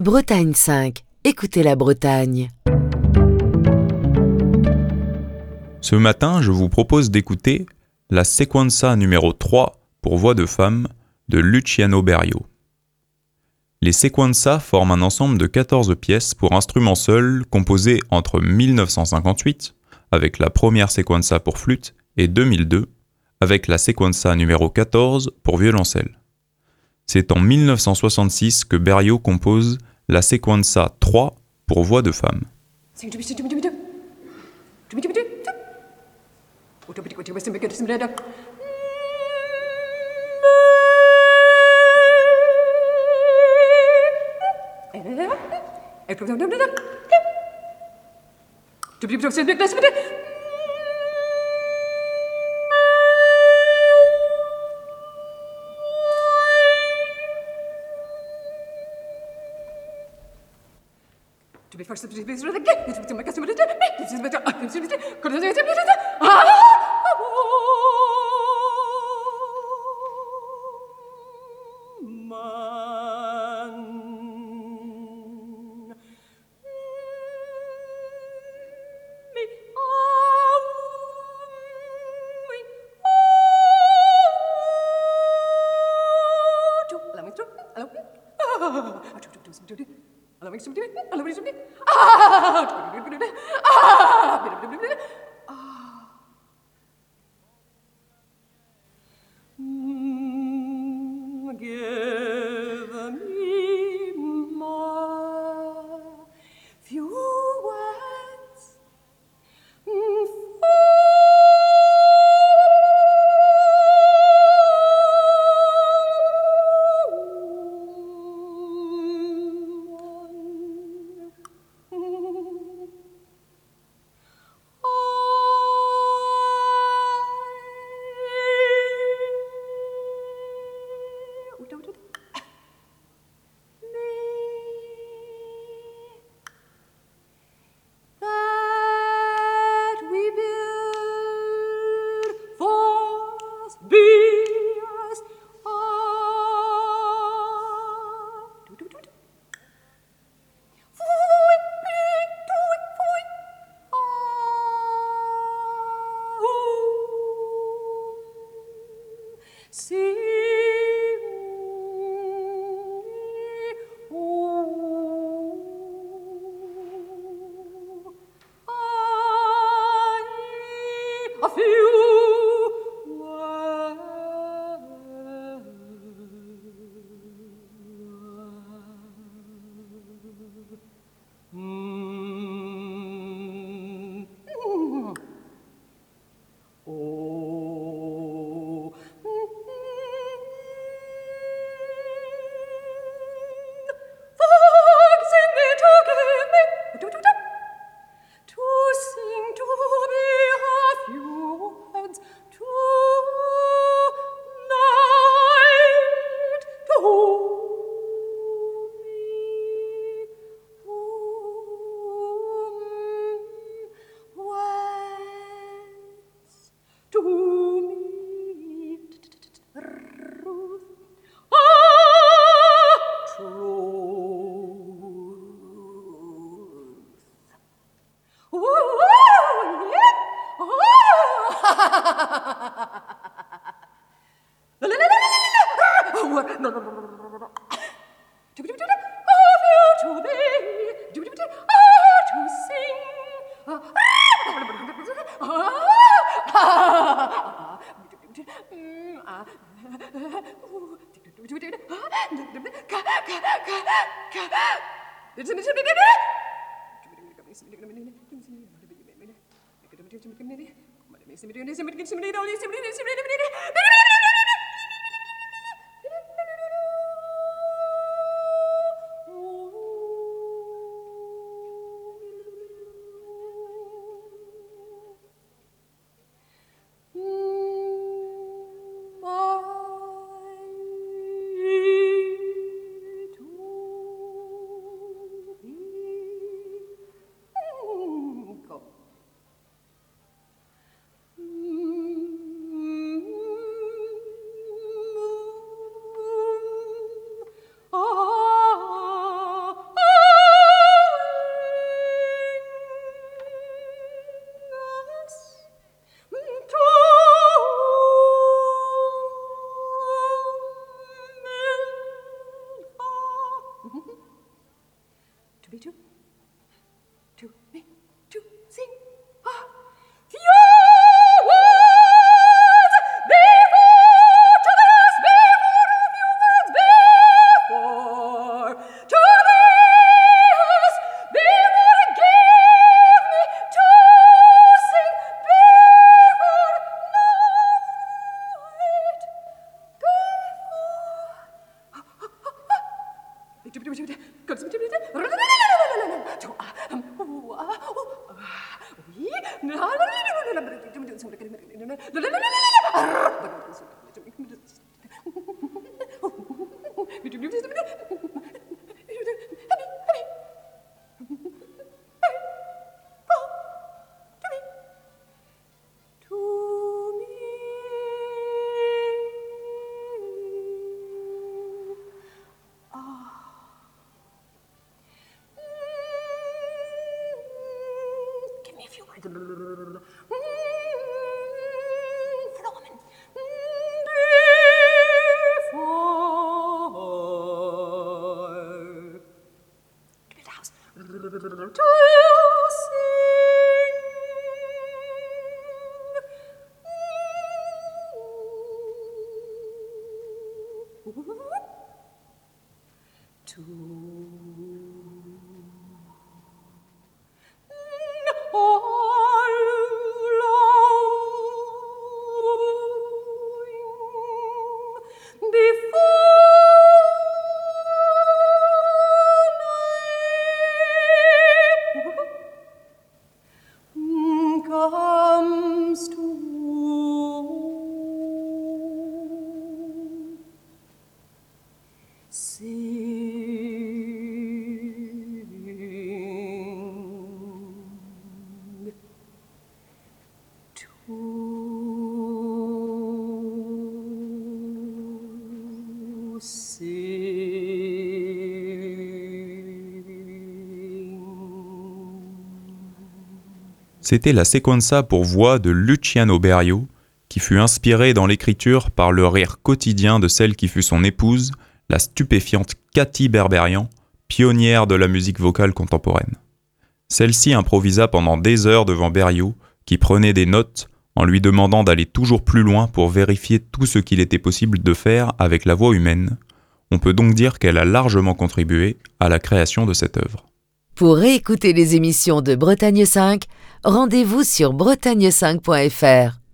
Bretagne 5, écoutez la Bretagne. Ce matin, je vous propose d'écouter la sequenza numéro 3 pour voix de femme de Luciano Berio. Les sequenzas forment un ensemble de 14 pièces pour instruments seuls composées entre 1958 avec la première sequenza pour flûte et 2002 avec la sequenza numéro 14 pour violoncelle. C'est en 1966 que Berio compose la sequenza 3 pour voix de femme. Comes to sing to C'était la sequenza pour voix de Luciano Berio, qui fut inspirée dans l'écriture par le rire quotidien de celle qui fut son épouse, la stupéfiante Katy Berberian, pionnière de la musique vocale contemporaine. Celle-ci improvisa pendant des heures devant Berio, qui prenait des notes en lui demandant d'aller toujours plus loin pour vérifier tout ce qu'il était possible de faire avec la voix humaine. On peut donc dire qu'elle a largement contribué à la création de cette œuvre. Pour réécouter les émissions de Bretagne 5, rendez-vous sur bretagne5.fr.